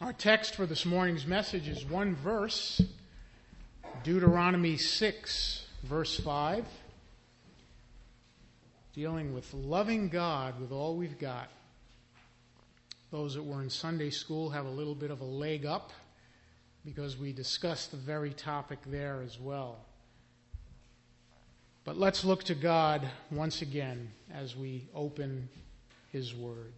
Our text for this morning's message is one verse, Deuteronomy 6, verse 5, dealing with loving God with all we've got. Those that were in Sunday school have a little bit of a leg up because we discussed the very topic there as well. But let's look to God once again as we open His Word.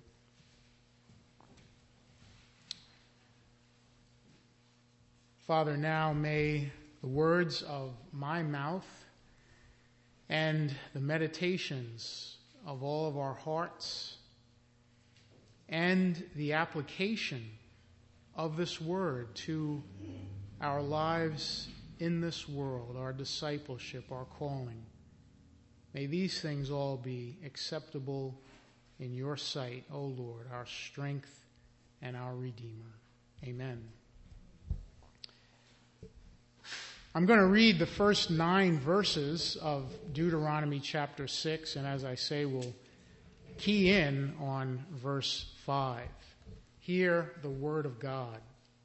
Father, now may the words of my mouth and the meditations of all of our hearts and the application of this word to our lives in this world, our discipleship, our calling, may these things all be acceptable in your sight, O Lord, our strength and our Redeemer. Amen. I'm going to read the first 9 verses of Deuteronomy chapter 6, and as I say, we'll key in on verse 5. Hear the word of God.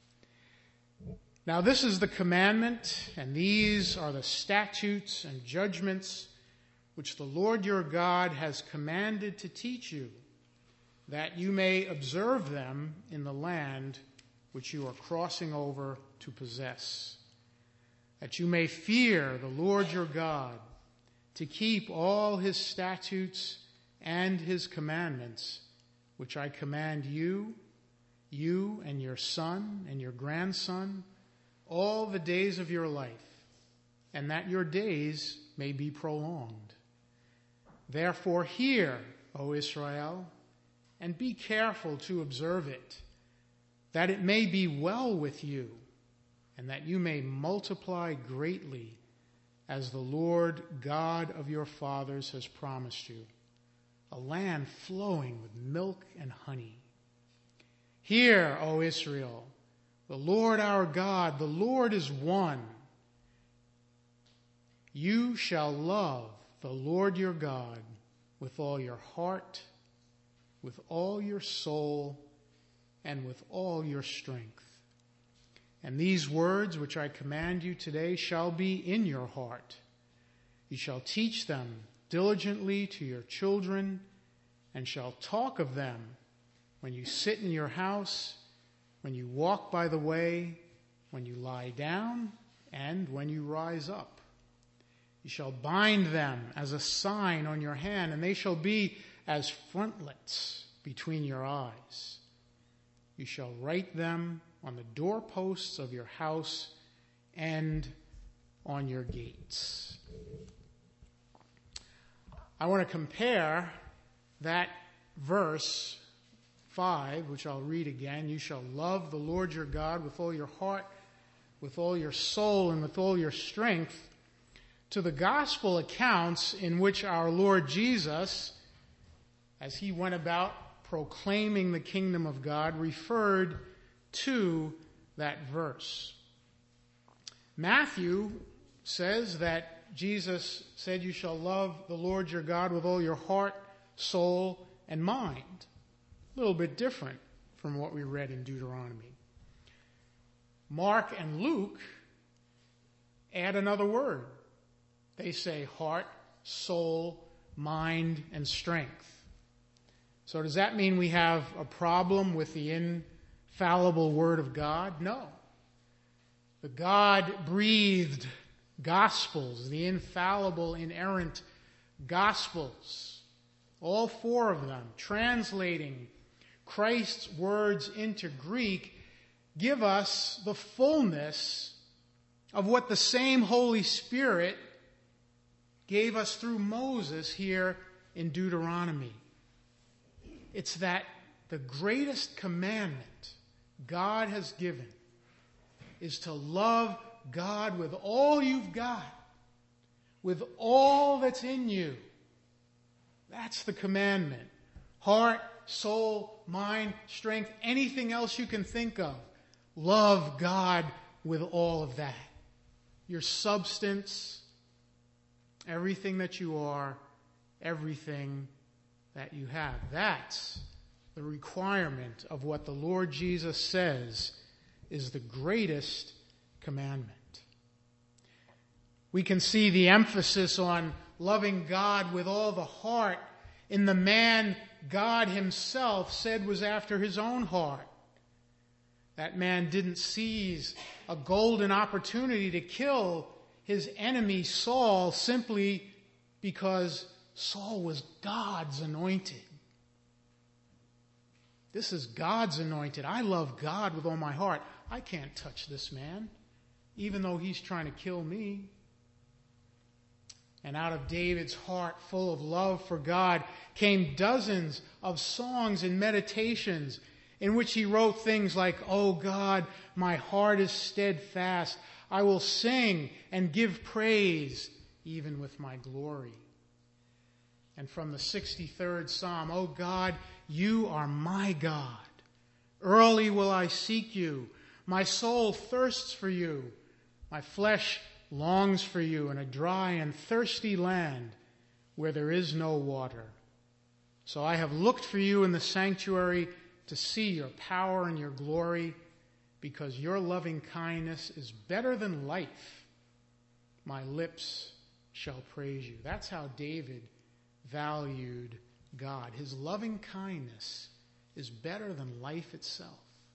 Now this is the commandment, and these are the statutes and judgments which the Lord your God has commanded to teach you, that you may observe them in the land which you are crossing over to possess, that you may fear the Lord your God, to keep all his statutes and his commandments, which I command you and your son and your grandson, all the days of your life, and that your days may be prolonged. Therefore hear, O Israel, and be careful to observe it, that it may be well with you, and that you may multiply greatly, as the Lord God of your fathers has promised you, a land flowing with milk and honey. Hear, O Israel, the Lord our God, the Lord is one. You shall love the Lord your God with all your heart, with all your soul, and with all your strength. And these words which I command you today shall be in your heart. You shall teach them diligently to your children, and shall talk of them when you sit in your house, when you walk by the way, when you lie down, and when you rise up. You shall bind them as a sign on your hand, and they shall be as frontlets between your eyes. You shall write them on the doorposts of your house and on your gates. I want to compare that verse 5, which I'll read again. You shall love the Lord your God with all your heart, with all your soul, and with all your strength, to the gospel accounts in which our Lord Jesus, as he went about proclaiming the kingdom of God, referred to that verse. Matthew says that Jesus said you shall love the Lord your God with all your heart, soul, and mind. A little bit different from what we read in Deuteronomy. Mark and Luke add another word. They say heart, soul, mind, and strength. So does that mean we have a problem with the infallible Word of God? No. The God-breathed Gospels, the infallible, inerrant Gospels, all 4 of them, translating Christ's words into Greek, give us the fullness of what the same Holy Spirit gave us through Moses here in Deuteronomy. It's that the greatest commandment God has given is to love God with all you've got, with all that's in you. That's the commandment. Heart, soul, mind, strength, anything else you can think of. Love God with all of that. Your substance, everything that you are, everything that you have. That's the the requirement of what the Lord Jesus says is the greatest commandment. We can see the emphasis on loving God with all the heart in the man God himself said was after his own heart. That man didn't seize a golden opportunity to kill his enemy Saul simply because Saul was God's anointed. This is God's anointed. I love God with all my heart. I can't touch this man, even though he's trying to kill me. And out of David's heart full of love for God came dozens of songs and meditations in which he wrote things like, "Oh God, my heart is steadfast. I will sing and give praise even with my glory." And from the 63rd Psalm, "Oh God, you are my God. Early will I seek you. My soul thirsts for you. My flesh longs for you in a dry and thirsty land where there is no water. So I have looked for you in the sanctuary to see your power and your glory, because your loving kindness is better than life. My lips shall praise you." That's how David valued God. His loving kindness is better than life itself.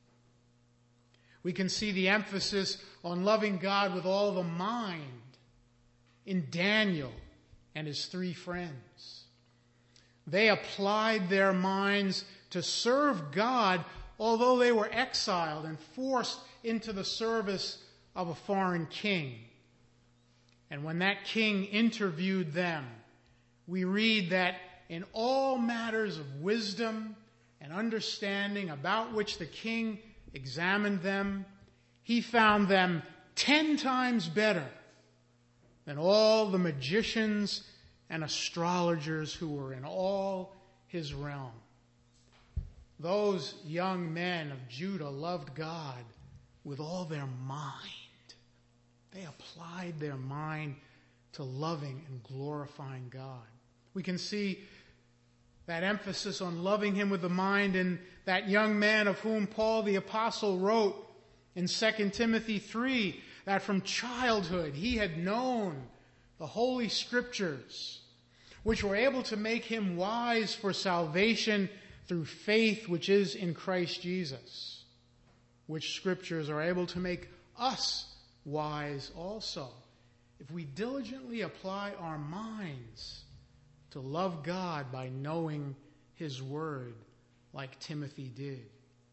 We can see the emphasis on loving God with all the mind in Daniel and his 3 friends. They applied their minds to serve God, although they were exiled and forced into the service of a foreign king. And when that king interviewed them, we read that in all matters of wisdom and understanding about which the king examined them, he found them 10 times better than all the magicians and astrologers who were in all his realm. Those young men of Judah loved God with all their mind. They applied their mind to loving and glorifying God. We can see that emphasis on loving him with the mind in that young man of whom Paul the Apostle wrote in 2 Timothy 3, that from childhood he had known the Holy Scriptures, which were able to make him wise for salvation through faith which is in Christ Jesus, which Scriptures are able to make us wise also, if we diligently apply our minds to love God by knowing his word like Timothy did.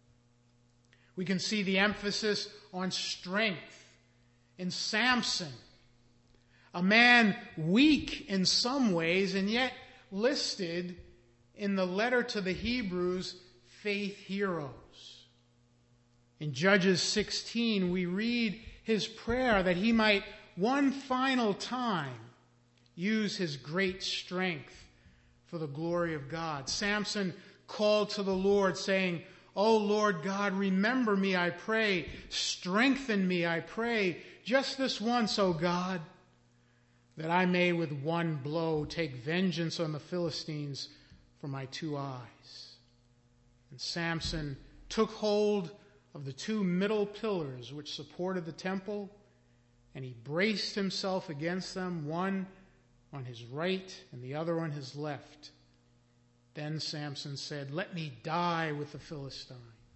We can see the emphasis on strength in Samson, a man weak in some ways and yet listed in the letter to the Hebrews, faith heroes. In Judges 16, we read his prayer that he might one final time use his great strength for the glory of God. Samson called to the Lord, saying, "O Lord God, remember me, I pray. Strengthen me, I pray, just this once, O God, that I may with one blow take vengeance on the Philistines for my 2 eyes." And Samson took hold of the 2 middle pillars which supported the temple, and he braced himself against them, one on his right and the other on his left. Then Samson said, "Let me die with the Philistines."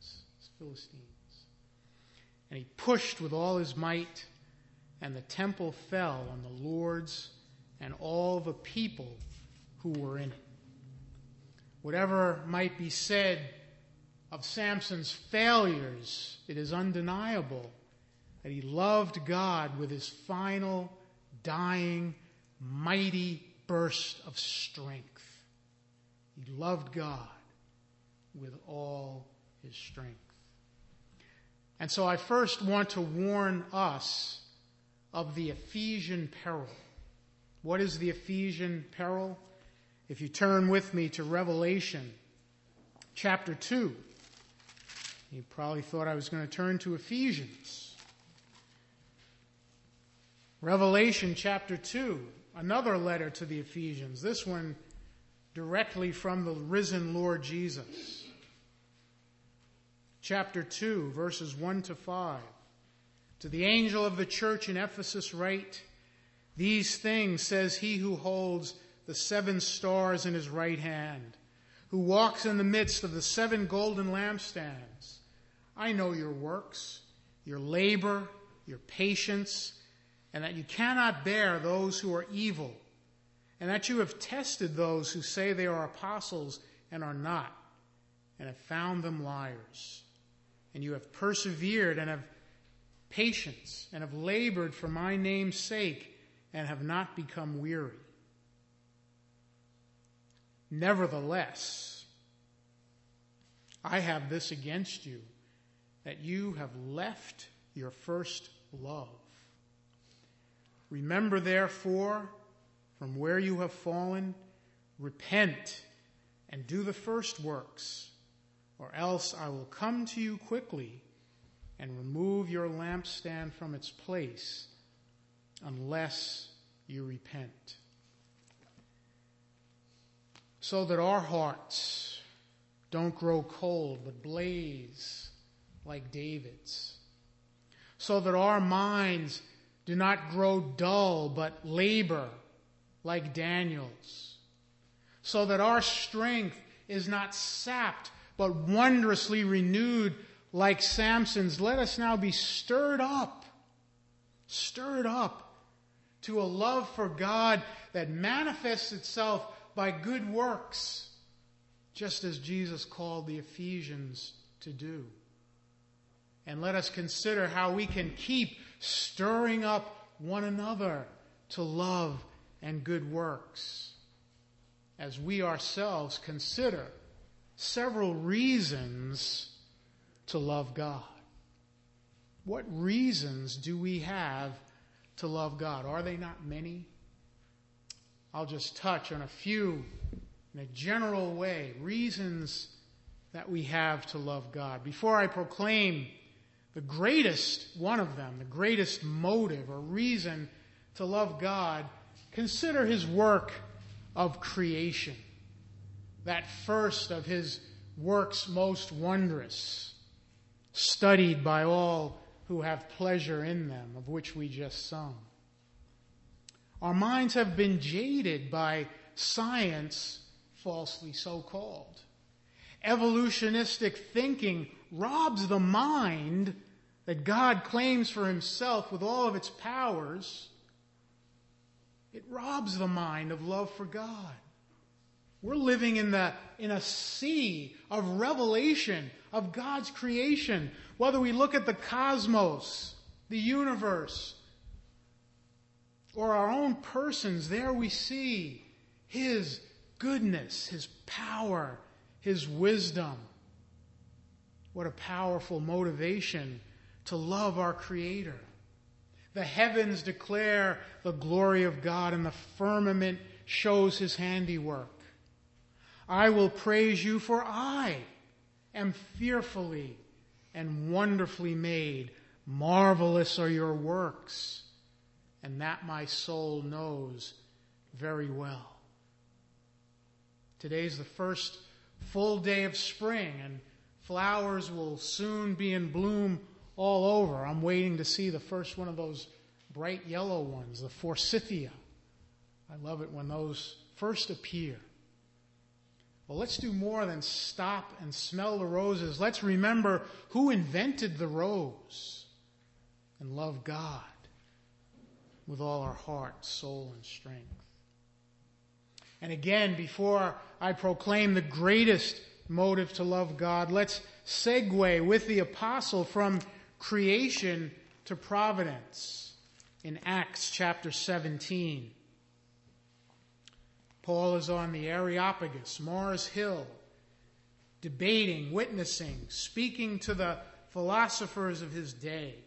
And he pushed with all his might, and the temple fell on the lords and all the people who were in it. Whatever might be said of Samson's failures, it is undeniable that he loved God with his final, dying, mighty burst of strength. He loved God with all his strength. And so I first want to warn us of the Ephesian peril. What is the Ephesian peril? If you turn with me to Revelation chapter 2, you probably thought I was going to turn to Ephesians. Revelation chapter 2, another letter to the Ephesians, this one directly from the risen Lord Jesus. chapter 2, verses 1 to 5. To the angel of the church in Ephesus write, "These things says he who holds the 7 stars in his right hand, who walks in the midst of the 7 golden lampstands. I know your works, your labor, your patience, and that you cannot bear those who are evil, and that you have tested those who say they are apostles and are not, and have found them liars. And you have persevered and have patience and have labored for my name's sake and have not become weary. Nevertheless, I have this against you, that you have left your first love. Remember, therefore, from where you have fallen, repent and do the first works, or else I will come to you quickly and remove your lampstand from its place, unless you repent. So that our hearts don't grow cold, but blaze like David's. So that our minds do not grow dull, but labor like Daniel's. So that our strength is not sapped, but wondrously renewed like Samson's. Let us now be stirred up to a love for God that manifests itself by good works, just as Jesus called the Ephesians to do. And let us consider how we can keep stirring up one another to love and good works, as we ourselves consider several reasons to love God. What reasons do we have to love God? Are they not many? I'll just touch on a few in a general way, reasons that we have to love God. Before I proclaim the greatest one of them, the greatest motive or reason to love God, consider his work of creation, that first of his works most wondrous, studied by all who have pleasure in them, of which we just sung. Our minds have been jaded by science, falsely so called. Evolutionistic thinking robs the mind that God claims for himself with all of its powers. It robs the mind of love for God. We're living in a sea of revelation of God's creation. Whether we look at the cosmos, the universe, or our own persons, there we see his goodness, his power, his wisdom. What a powerful motivation to love our Creator. The heavens declare the glory of God, and the firmament shows his handiwork. I will praise you, for I am fearfully and wonderfully made. Marvelous are your works, and that my soul knows very well. Today's the first full day of spring, and flowers will soon be in bloom all over. I'm waiting to see the first one of those bright yellow ones, the forsythia. I love it when those first appear. Well, let's do more than stop and smell the roses. Let's remember who invented the rose and love God with all our heart, soul, and strength. And again, before I proclaim the greatest motive to love God, let's segue with the apostle from creation to providence in Acts chapter 17. Paul is on the Areopagus, Mars Hill, debating, witnessing, speaking to the philosophers of his day.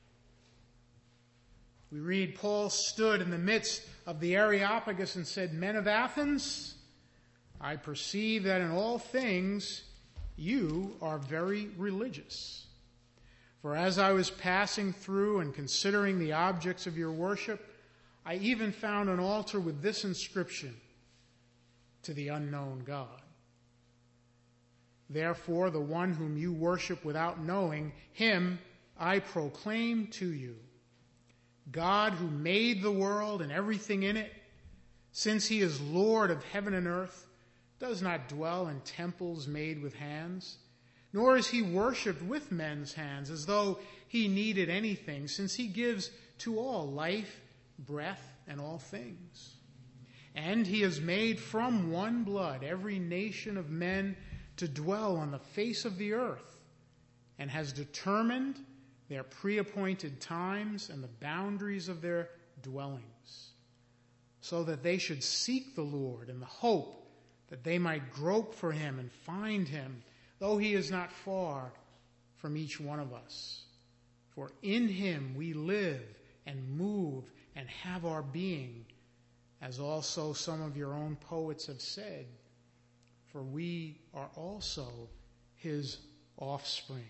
We read, Paul stood in the midst of the Areopagus and said, "Men of Athens, I perceive that in all things you are very religious. For as I was passing through and considering the objects of your worship, I even found an altar with this inscription, to the unknown God. Therefore, the one whom you worship without knowing, him I proclaim to you. God, who made the world and everything in it, since he is Lord of heaven and earth, does not dwell in temples made with hands, nor is he worshipped with men's hands as though he needed anything, since he gives to all life, breath, and all things. And he has made from one blood every nation of men to dwell on the face of the earth, and has determined their pre-appointed times and the boundaries of their dwellings, so that they should seek the Lord in the hope that they might grope for him and find him, though he is not far from each one of us. For in him we live and move and have our being, as also some of your own poets have said, for we are also his offspring.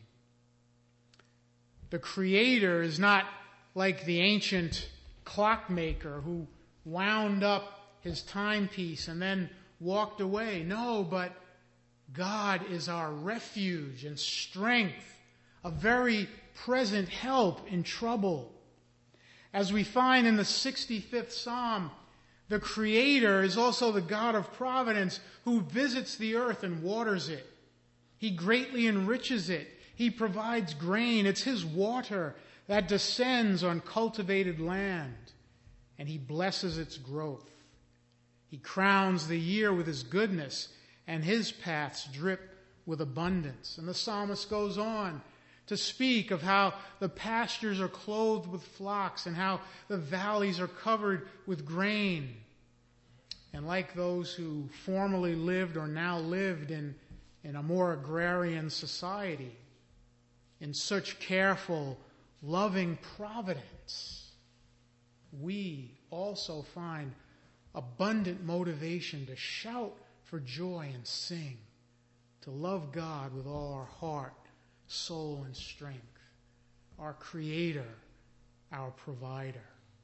The Creator is not like the ancient clockmaker who wound up his timepiece and then walked away. No, but God is our refuge and strength, a very present help in trouble. As we find in the 65th Psalm, the Creator is also the God of providence who visits the earth and waters it. He greatly enriches it. He provides grain. It's his water that descends on cultivated land, and he blesses its growth. He crowns the year with his goodness, and his paths drip with abundance. And the psalmist goes on to speak of how the pastures are clothed with flocks and how the valleys are covered with grain. And like those who formerly lived or now lived in a more agrarian society, in such careful, loving providence, we also find abundant motivation to shout for joy and sing, to love God with all our heart, soul, and strength, our Creator, our Provider.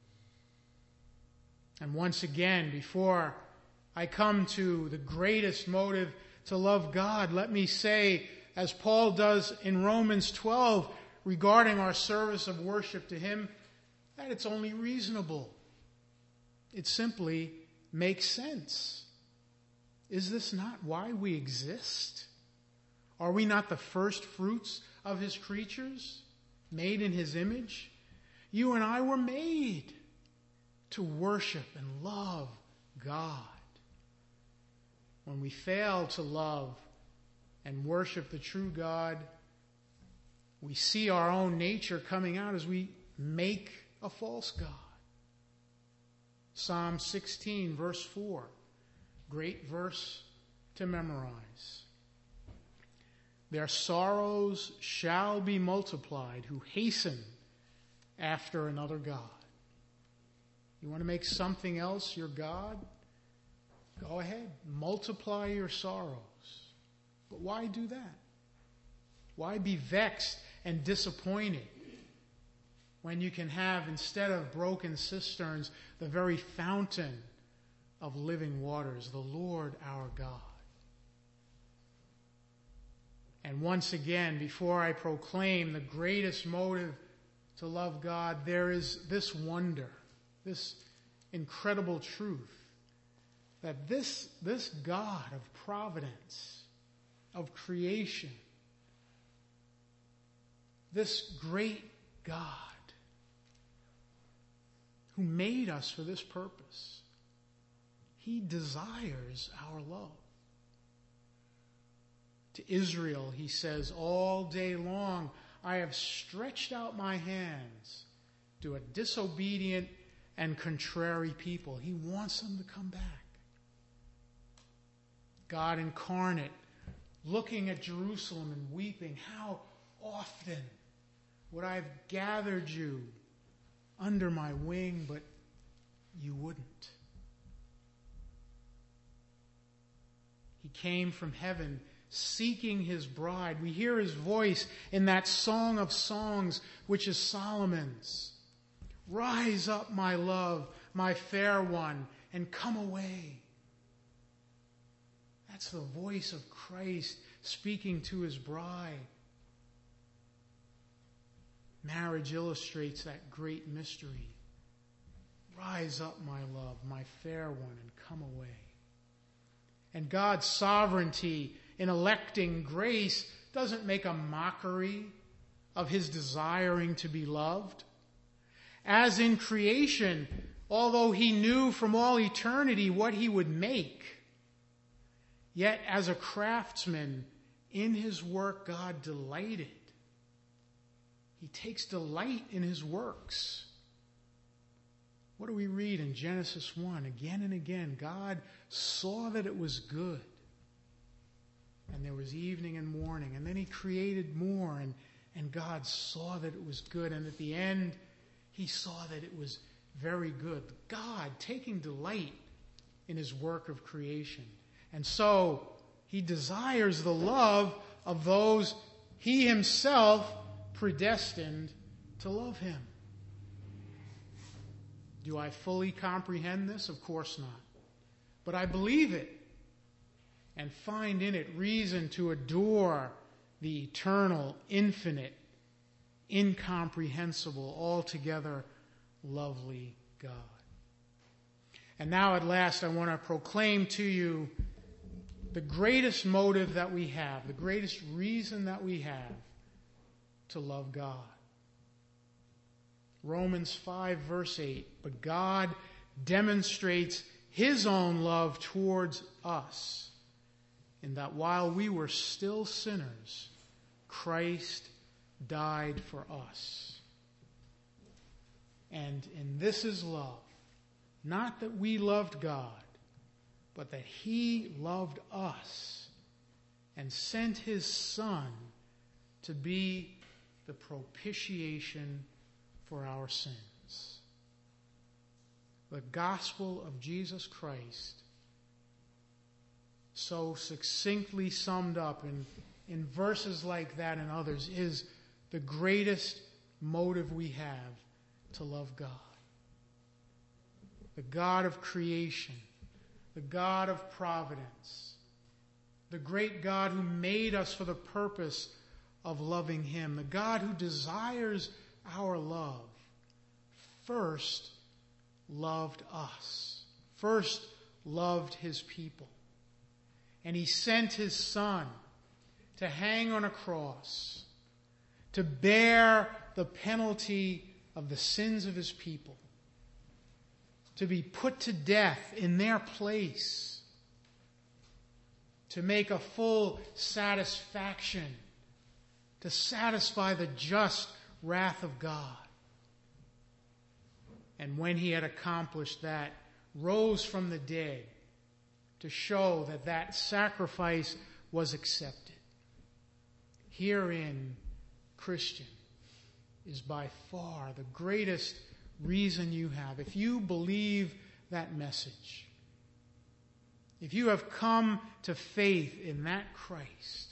And once again, before I come to the greatest motive to love God, let me say, as Paul does in Romans 12 regarding our service of worship to him, that it's only reasonable. It simply makes sense. Is this not why we exist? Are we not the first fruits of his creatures, made in his image? You and I were made to worship and love God. When we fail to love and worship the true God, we see our own nature coming out as we make a false God. Psalm 16, verse 4, great verse to memorize. Their sorrows shall be multiplied who hasten after another God. You want to make something else your God? Go ahead, multiply your sorrows. But why do that? Why be vexed and disappointed when you can have, instead of broken cisterns, the very fountain of living waters, the Lord our God? And once again, before I proclaim the greatest motive to love God, there is this wonder, this incredible truth, that this God of providence, of creation, this great God who made us for this purpose, he desires our love. To Israel, he says, all day long I have stretched out my hands to a disobedient and contrary people. He wants them to come back. God incarnate, looking at Jerusalem and weeping, how often would I have gathered you under my wing, but you wouldn't. He came from heaven seeking his bride. We hear his voice in that Song of Songs, which is Solomon's. Rise up, my love, my fair one, and come away. That's the voice of Christ speaking to his bride. Marriage illustrates that great mystery. Rise up, my love, my fair one, and come away. And God's sovereignty in electing grace doesn't make a mockery of his desiring to be loved. As in creation, although he knew from all eternity what he would make, yet as a craftsman, in his work God delighted. He takes delight in his works. What do we read in Genesis 1? Again and again, God saw that it was good. And there was evening and morning. And then he created more, and God saw that it was good. And at the end, he saw that it was very good. God taking delight in his work of creation. And so he desires the love of those he himself predestined to love him. Do I fully comprehend this? Of course not. But I believe it and find in it reason to adore the eternal, infinite, incomprehensible, altogether lovely God. And now at last I want to proclaim to you the greatest motive that we have, the greatest reason that we have to love God. Romans 5 verse 8, but God demonstrates his own love towards us in that while we were still sinners, Christ died for us. And this is love, not that we loved God, but that he loved us and sent his Son to be the propitiation for our sins. The gospel of Jesus Christ, so succinctly summed up in verses like that and others, is the greatest motive we have to love God. The God of creation, the God of providence, the great God who made us for the purpose of loving him, the God who desires our love, first loved us, first loved his people. And he sent his Son to hang on a cross, to bear the penalty of the sins of his people, to be put to death in their place, to make a full satisfaction, to satisfy the just wrath of God. And when he had accomplished that, rose from the dead to show that that sacrifice was accepted. Herein, Christian, is by far the greatest reason you have. If you believe that message, if you have come to faith in that Christ,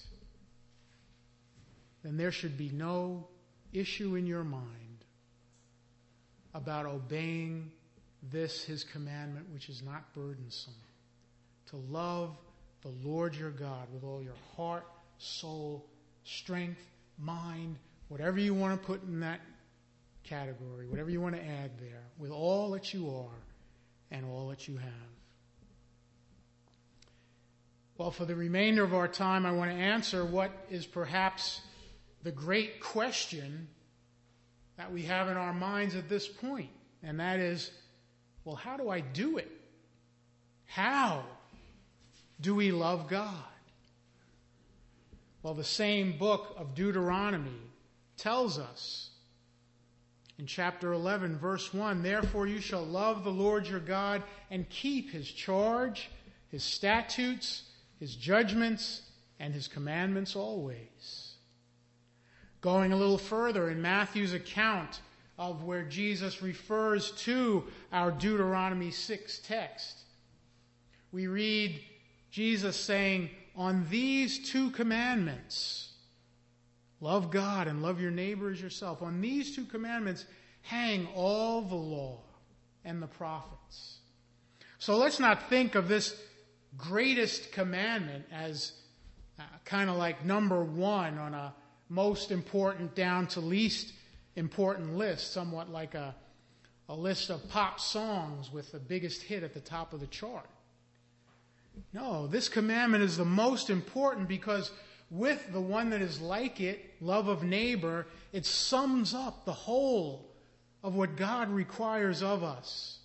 then there should be no issue in your mind about obeying this, his commandment, which is not burdensome, to love the Lord your God with all your heart, soul, strength, mind, whatever you want to put in that category, whatever you want to add there, with all that you are and all that you have. Well, for the remainder of our time, I want to answer what is perhaps the great question that we have in our minds at this point. And that is, well, how do I do it? How do we love God? Well, the same book of Deuteronomy tells us in chapter 11, verse 1, therefore you shall love the Lord your God and keep his charge, his statutes, his judgments, and his commandments always. Going a little further in Matthew's account of where Jesus refers to our Deuteronomy 6 text, we read Jesus saying, on these two commandments, love God and love your neighbor as yourself, on these two commandments hang all the law and the prophets. So let's not think of this greatest commandment as kind of like number one on a most important down to least important list, somewhat like a list of pop songs with the biggest hit at the top of the chart. No, this commandment is the most important because with the one that is like it, love of neighbor, it sums up the whole of what God requires of us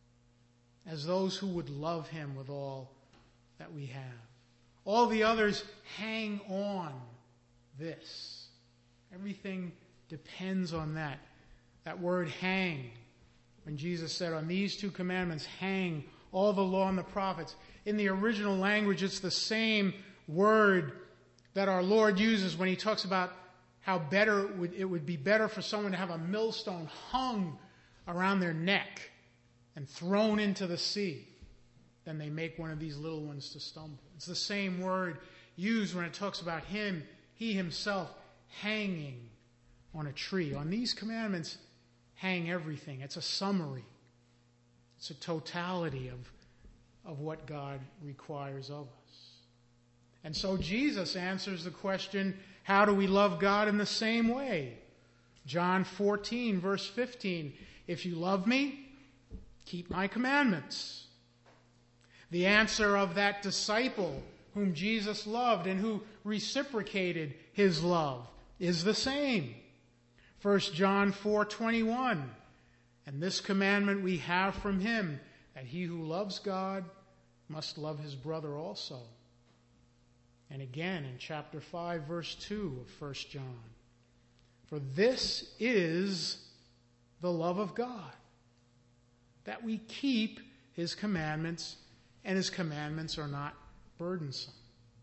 as those who would love him with all that we have. All the others hang on this. Everything depends on that. That word hang. When Jesus said, on these two commandments hang all the law and the prophets. In the original language, it's the same word that our Lord uses when he talks about how better it would be better for someone to have a millstone hung around their neck and thrown into the sea than they make one of these little ones to stumble. It's the same word used when it talks about him, he himself, hanging on a tree. On these commandments hang everything. It's a summary. It's a totality of what God requires of us. And so Jesus answers the question, how do we love God in the same way? John 14, verse 15, if you love me, keep my commandments. The answer of that disciple whom Jesus loved and who reciprocated his love is the same. 1 John 4:21, and this commandment we have from him, that he who loves God must love his brother also. And again in chapter 5, verse 2 of 1 John, for this is the love of God, that we keep his commandments, and his commandments are not burdensome.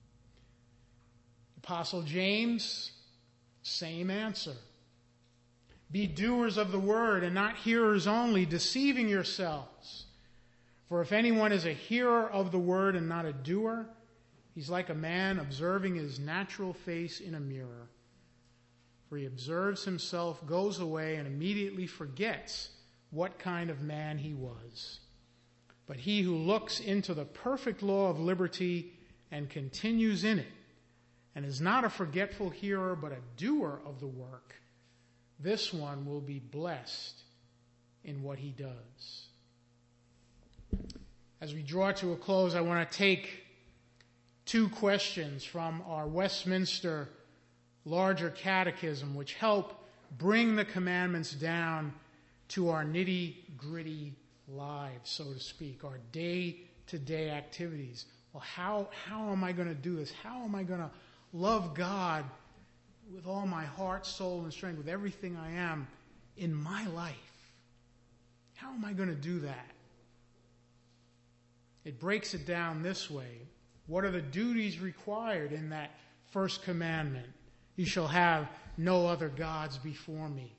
Apostle James, same answer. Be doers of the word and not hearers only, deceiving yourselves. For if anyone is a hearer of the word and not a doer, he's like a man observing his natural face in a mirror. For he observes himself, goes away, and immediately forgets what kind of man he was. But he who looks into the perfect law of liberty and continues in it, and is not a forgetful hearer, but a doer of the work, this one will be blessed in what he does. As we draw to a close, I want to take two questions from our Westminster Larger Catechism, which help bring the commandments down to our nitty-gritty lives, so to speak, our day-to-day activities. Well, how am I going to do this? How am I going to love God with all my heart, soul, and strength, with everything I am in my life? How am I going to do that? It breaks it down this way. What are the duties required in that first commandment? You shall have no other gods before me.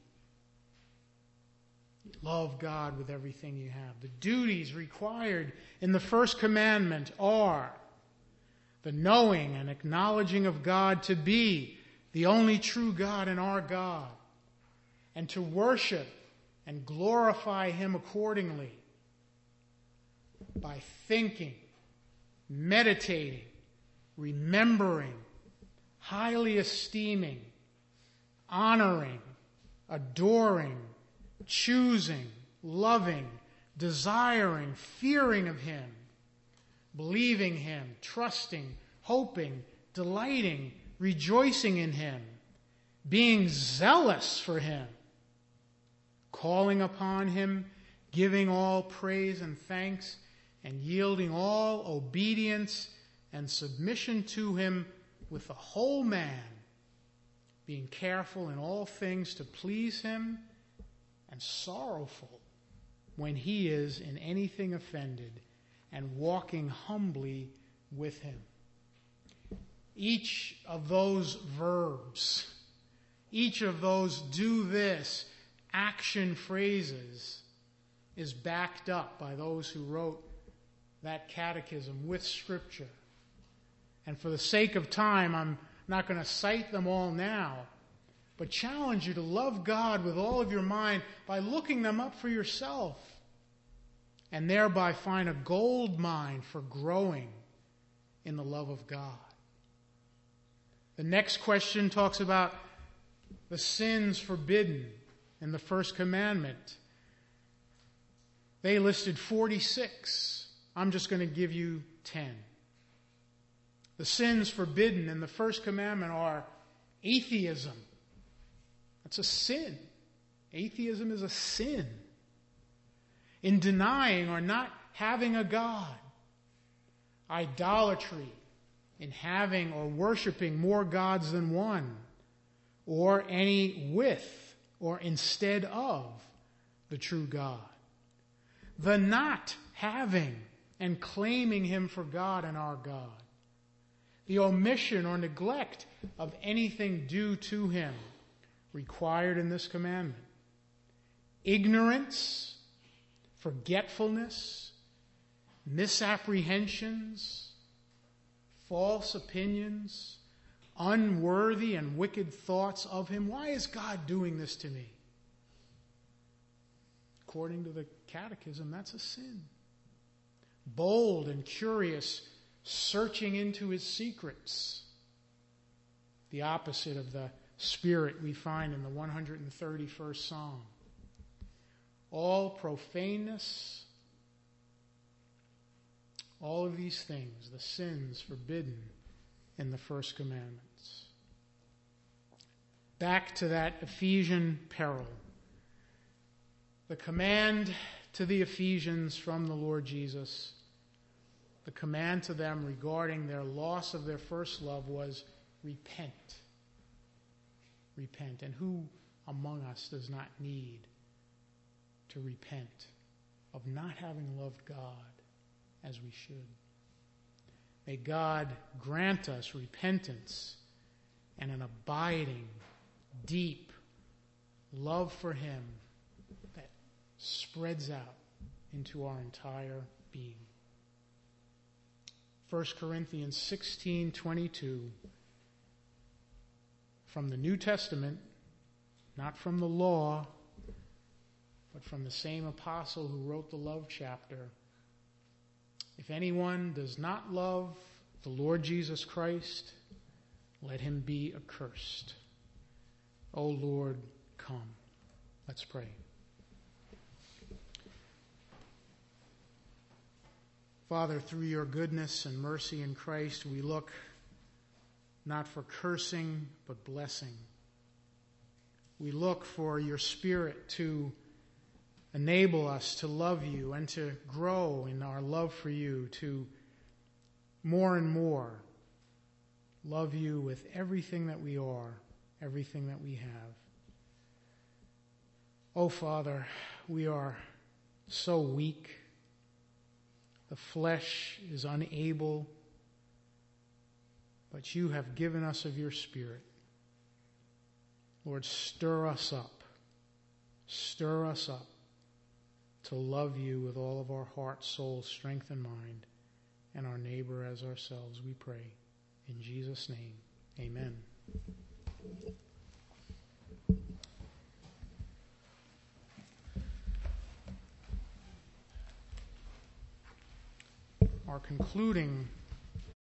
Love God with everything you have. The duties required in the first commandment are the knowing and acknowledging of God to be the only true God and our God, and to worship and glorify him accordingly by thinking, meditating, remembering, highly esteeming, honoring, adoring, choosing, loving, desiring, fearing of him, believing him, trusting, hoping, delighting, rejoicing in him, being zealous for him, calling upon him, giving all praise and thanks, and yielding all obedience and submission to him with the whole man, being careful in all things to please him, and sorrowful when he is in anything offended, and walking humbly with him. Each of those verbs, each of those do this action phrases is backed up by those who wrote that catechism with Scripture. And for the sake of time, I'm not going to cite them all now, but challenge you to love God with all of your mind by looking them up for yourself, and thereby find a gold mine for growing in the love of God. The next question talks about the sins forbidden in the first commandment. They listed 46. I'm just going to give you 10. The sins forbidden in the first commandment are atheism. That's a sin. Atheism is a sin. In denying or not having a God. Idolatry, in having or worshiping more gods than one, or any with or instead of the true God. The not having and claiming Him for God and our God. The omission or neglect of anything due to Him required in this commandment. Ignorance, forgetfulness, misapprehensions, false opinions, unworthy and wicked thoughts of Him. Why is God doing this to me? According to the Catechism, that's a sin. Bold and curious, searching into His secrets. The opposite of the spirit we find in the 131st Psalm. All profaneness, all of these things, the sins forbidden in the first commandments. Back to that Ephesian peril. The command to the Ephesians from the Lord Jesus, the command to them regarding their loss of their first love was repent. Repent. And who among us does not need to repent of not having loved God as we should? May God grant us repentance and an abiding, deep love for Him that spreads out into our entire being. 1 Corinthians 16:22, from the New Testament, not from the law, but from the same apostle who wrote the love chapter. If anyone does not love the Lord Jesus Christ, let him be accursed. O Lord, come. Let's pray. Father, through your goodness and mercy in Christ, we look not for cursing, but blessing. We look for your Spirit to enable us to love you and to grow in our love for you, to more and more love you with everything that we are, everything that we have. Oh, Father, we are so weak. The flesh is unable, but you have given us of your Spirit. Lord, stir us up. Stir us up to love you with all of our heart, soul, strength, and mind, and our neighbor as ourselves, we pray. In Jesus' name, amen. Our concluding